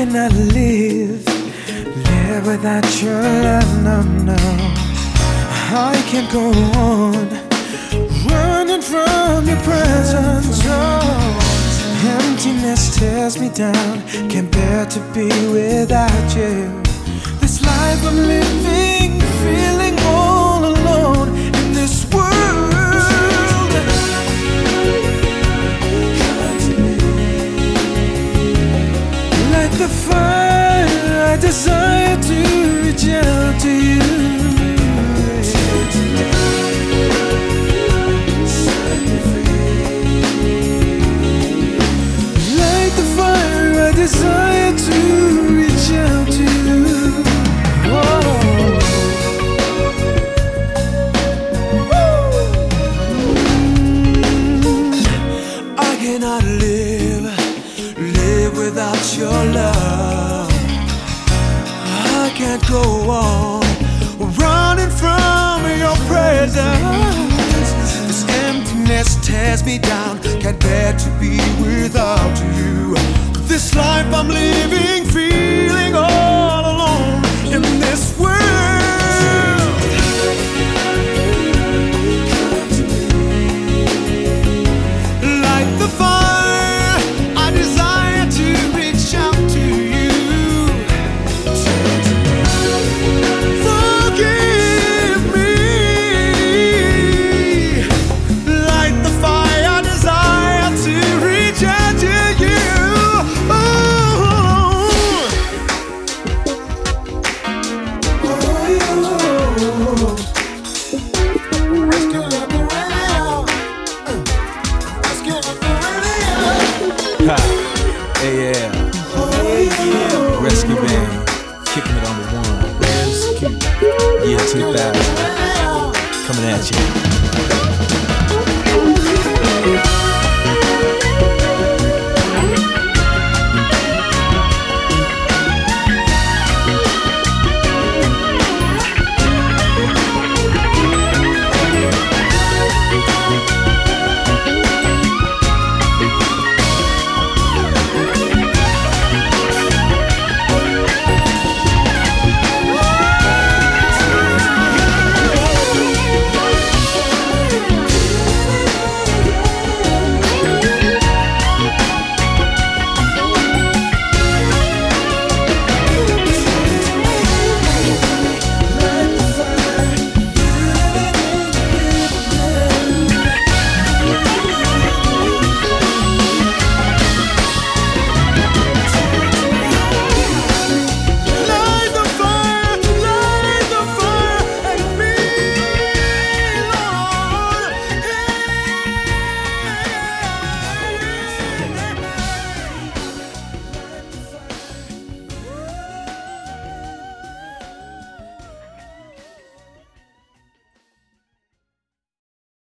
cannot live without your love, no, no. I can't go on running from your presence. Oh, emptiness tears me down, can't bear to be without you. This life I'm living, feeling all alone in this world. Like the fire, I desire to reach out to you. Like the fire, I desire to reach out to you. Whoa. I cannot live without your love. I can't go on running from your presence. This emptiness tears me down, can't bear to be without you. This life I'm living, feeling all alone in this world. Like the fire, I desire to reach out to you. Forgive me. Like the fire, I desire to reach out to you. Hey, yeah. Rescue Band, kicking it on the one. Rescue. Yeah, 2000. Coming at you.